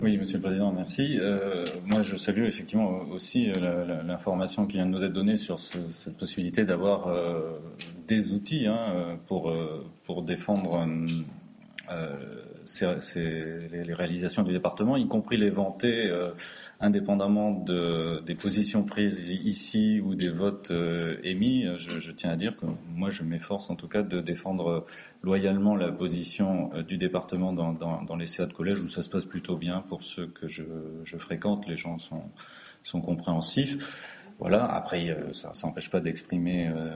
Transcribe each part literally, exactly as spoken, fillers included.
Oui, Monsieur le Président, merci. Euh, moi, je salue effectivement aussi la, la, l'information qui vient de nous être donnée sur ce, cette possibilité d'avoir euh, des outils hein, pour, pour défendre euh, c'est, c'est les, les réalisations du département, y compris les vanter euh, indépendamment de, des positions prises ici ou des votes euh, émis. Je, je tiens à dire que moi, je m'efforce en tout cas de défendre loyalement la position euh, du département dans, dans, dans les C A de collège où ça se passe plutôt bien pour ceux que je, je fréquente. Les gens sont, sont compréhensifs. Voilà. Après, euh, ça n'empêche pas d'exprimer euh,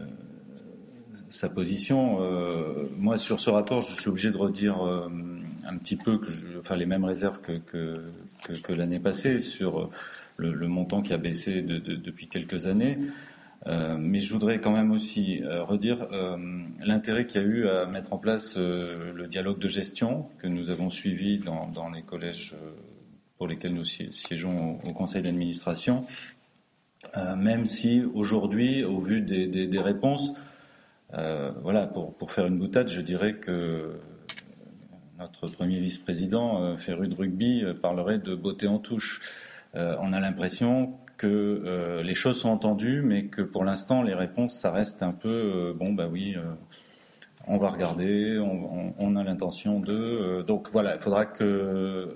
sa position. Euh, moi, sur ce rapport, je suis obligé de redire euh, un petit peu que je, enfin, les mêmes réserves que, que, que, que l'année passée sur le, le montant qui a baissé de, de, depuis quelques années. Euh, mais je voudrais quand même aussi euh, redire euh, l'intérêt qu'il y a eu à mettre en place euh, le dialogue de gestion que nous avons suivi dans, dans les collèges euh, pour lesquels nous siégeons au, au conseil d'administration. Euh, même si aujourd'hui, au vu des, des, des réponses, Euh, voilà, pour, pour faire une boutade, je dirais que notre premier vice-président, euh, féru de rugby, euh, parlerait de beauté en touche. Euh, on a l'impression que euh, les choses sont entendues, mais que pour l'instant, les réponses, ça reste un peu, euh, bon, bah oui, euh, on va regarder, on, on, on a l'intention de... Euh, donc voilà, il faudra que... Euh,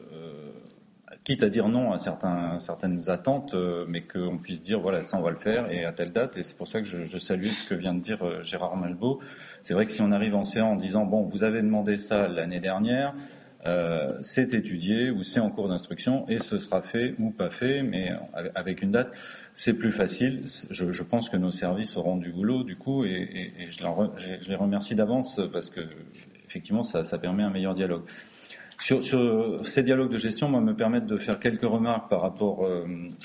quitte à dire non à certains, certaines attentes, euh, mais qu'on puisse dire voilà, ça on va le faire et à telle date. Et c'est pour ça que je, je salue ce que vient de dire euh, Gérard Malbaud. C'est vrai que si on arrive en séance en disant bon, vous avez demandé ça l'année dernière, euh, c'est étudié ou c'est en cours d'instruction et ce sera fait ou pas fait, mais avec une date, c'est plus facile. Je, je pense que nos services auront du boulot du coup et, et, et je, leur, je, je les remercie d'avance parce que effectivement ça, ça permet un meilleur dialogue. Sur, sur ces dialogues de gestion, moi, me permettent de faire quelques remarques par rapport euh,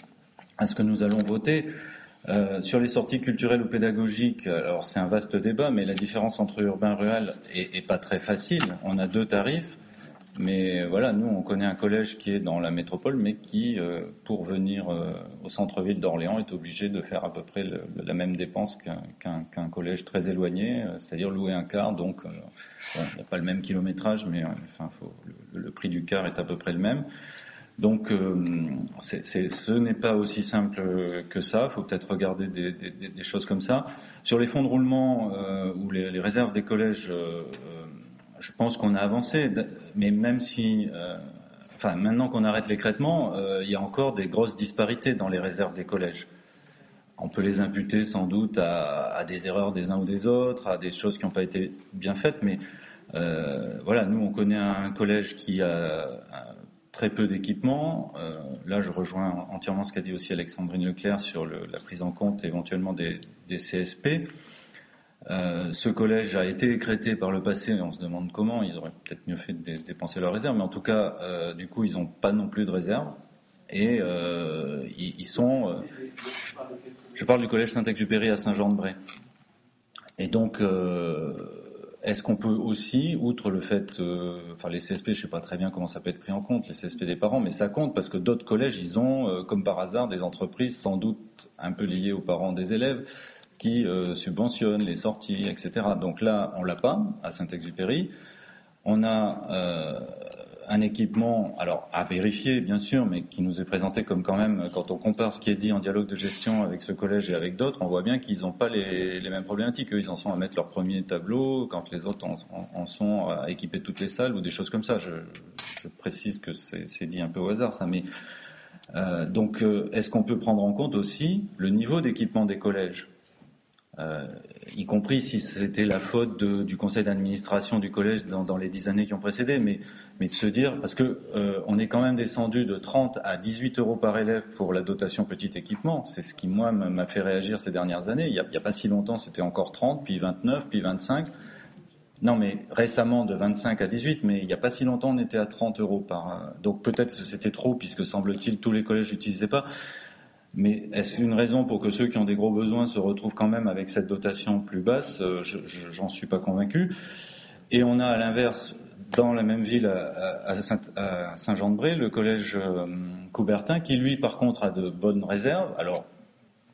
à ce que nous allons voter. Euh, sur les sorties culturelles ou pédagogiques, alors c'est un vaste débat, mais la différence entre urbain et rural est, est pas très facile. On a deux tarifs, mais voilà, nous, on connaît un collège qui est dans la métropole, mais qui, euh, pour venir euh, au centre-ville d'Orléans, est obligé de faire à peu près le, la même dépense qu'un, qu'un, qu'un collège très éloigné, euh, c'est-à-dire louer un car. Donc, euh, bon, il n'y a pas le même kilométrage, mais euh, enfin, faut, le, le prix du car est à peu près le même. Donc, euh, c'est, c'est, ce n'est pas aussi simple que ça. Il faut peut-être regarder des, des, des, choses comme ça. Sur les fonds de roulement euh, ou les, les réserves des collèges, euh, je pense qu'on a avancé. Mais même si, euh, enfin, maintenant qu'on arrête l'écrêtement, euh, il y a encore des grosses disparités dans les réserves des collèges. On peut les imputer sans doute à, à des erreurs des uns ou des autres, à des choses qui n'ont pas été bien faites. Mais euh, voilà, nous, on connaît un collège qui a très peu d'équipements. Euh, là, je rejoins entièrement ce qu'a dit aussi Alexandrine Leclerc sur le, la prise en compte éventuellement des, des C S P. Euh, ce collège a été écrété par le passé, on se demande comment, ils auraient peut-être mieux fait de dé- dépenser leurs réserves, mais en tout cas, euh, du coup, ils n'ont pas non plus de réserve. Et euh, ils, ils sont... Euh, je parle du collège Saint-Exupéry à Saint-Jean-de-Bray. Et donc... Euh, Est-ce qu'on peut aussi, outre le fait, euh, enfin les C S P, je sais pas très bien comment ça peut être pris en compte, les C S P des parents, mais ça compte parce que d'autres collèges, ils ont, euh, comme par hasard, des entreprises sans doute un peu liées aux parents des élèves qui euh, subventionnent les sorties, et cetera. Donc là, on l'a pas à Saint-Exupéry. On a euh, un équipement, alors à vérifier bien sûr, mais qui nous est présenté comme quand même, quand on compare ce qui est dit en dialogue de gestion avec ce collège et avec d'autres, on voit bien qu'ils n'ont pas les, les mêmes problématiques. Eux, ils en sont à mettre leur premier tableau, quand les autres en, en, en sont à équiper toutes les salles ou des choses comme ça. Je, je précise que c'est, c'est dit un peu au hasard ça, mais euh, donc euh, est-ce qu'on peut prendre en compte aussi le niveau d'équipement des collèges ? Euh, y compris si c'était la faute de, du conseil d'administration du collège dans, dans les dix années qui ont précédé, mais, mais de se dire, parce que euh, on est quand même descendu de trente à dix-huit euros par élève pour la dotation petit équipement. C'est ce qui, moi, m'a fait réagir ces dernières années. Il n'y a, a pas si longtemps, c'était encore trente, puis vingt-neuf, puis vingt-cinq. Non, mais récemment, de vingt-cinq à dix-huit, mais il n'y a pas si longtemps, on était à trente euros par... Donc peut-être que c'était trop, puisque semble-t-il, tous les collèges n'utilisaient pas. Mais est-ce une raison pour que ceux qui ont des gros besoins se retrouvent quand même avec cette dotation plus basse ? je, je, J'en suis pas convaincu. Et on a à l'inverse, dans la même ville, à, à, Saint, à Saint-Jean-de-Bray, le collège euh, Coubertin, qui lui, par contre, a de bonnes réserves. Alors,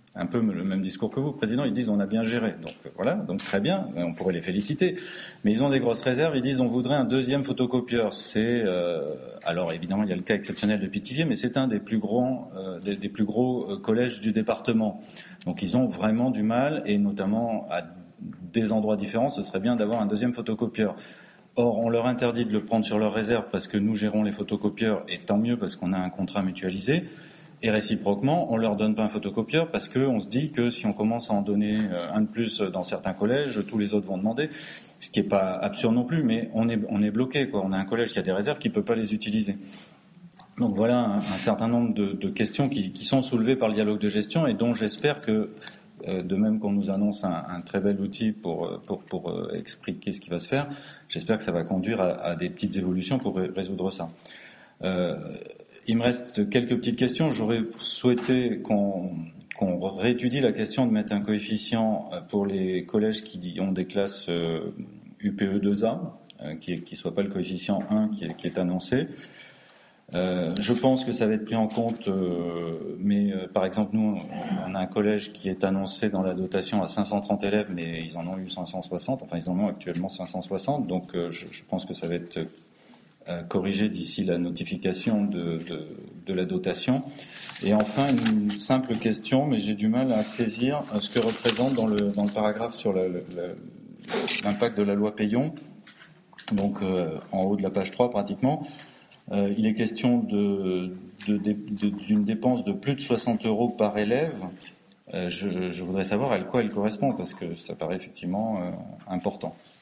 un peu le même discours que vous, Président. Ils disent on a bien géré. Donc voilà, donc très bien, on pourrait les féliciter. Mais ils ont des grosses réserves. Ils disent on voudrait un deuxième photocopieur. C'est euh, alors évidemment il y a le cas exceptionnel de Pithiviers, mais c'est un des plus grands, euh, des, des plus gros euh, collèges du département. Donc ils ont vraiment du mal, et notamment à des endroits différents, ce serait bien d'avoir un deuxième photocopieur. Or, on leur interdit de le prendre sur leur réserve parce que nous gérons les photocopieurs, et tant mieux parce qu'on a un contrat mutualisé. Et réciproquement, on leur donne pas un photocopieur parce qu'on se dit que si on commence à en donner un de plus dans certains collèges, tous les autres vont demander. Ce qui n'est pas absurde non plus, mais on est, on est bloqué, quoi. On a un collège qui a des réserves qui ne peut pas les utiliser. Donc voilà un, un certain nombre de, de questions qui, qui sont soulevées par le dialogue de gestion et dont j'espère que, euh, de même qu'on nous annonce un, un très bel outil pour, pour, pour euh, expliquer ce qui va se faire, j'espère que ça va conduire à, à des petites évolutions pour ré- résoudre ça. Euh, Il me reste quelques petites questions. J'aurais souhaité qu'on, qu'on réétudie la question de mettre un coefficient pour les collèges qui ont des classes U P E deux A, qui ne soit pas le coefficient un qui est, qui est annoncé. Euh, je pense que ça va être pris en compte, euh, mais euh, par exemple, nous, on a un collège qui est annoncé dans la dotation à cinq cent trente élèves, mais ils en ont eu cinq cent soixante, enfin ils en ont actuellement cinq cent soixante, donc euh, je, je pense que ça va être corrigé d'ici la notification de, de, de la dotation. Et enfin, une simple question, mais j'ai du mal à saisir ce que représente dans le, dans le paragraphe sur la, la, l'impact de la loi Payon, donc euh, en haut de la page trois pratiquement. Euh, il est question de, de, de, de, d'une dépense de plus de soixante euros par élève. Euh, je, je voudrais savoir à quoi elle correspond, parce que ça paraît effectivement euh, important.